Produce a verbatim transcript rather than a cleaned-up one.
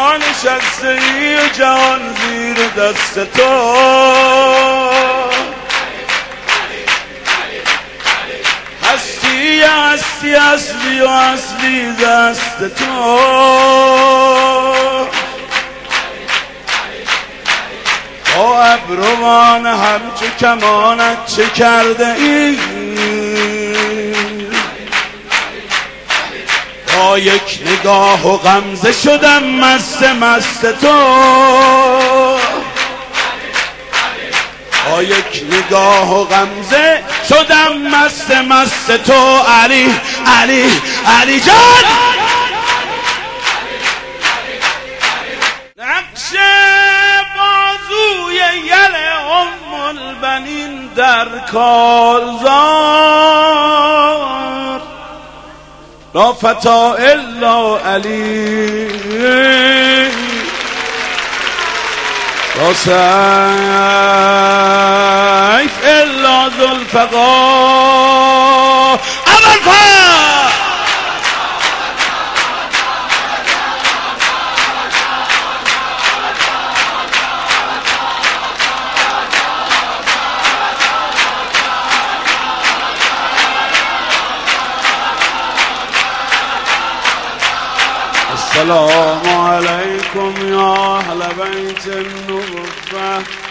ما نشسته ای و جهان زیر دست تو، هستی هستی اصلی و اصلی دست تو، با ابروان همچو کمانت چه کرده ای، با یک نگاه و غمزه شدم مست مست تو، با یک نگاه و غمزه شدم مست مست تو. علی علی علی جان، نقش بازوی یل ام البنین در کارزار، لا فتا الا علی، لا سیف الا ذوالفقار. ابوالفضل السلام علیکم یا اهل بیت النبوة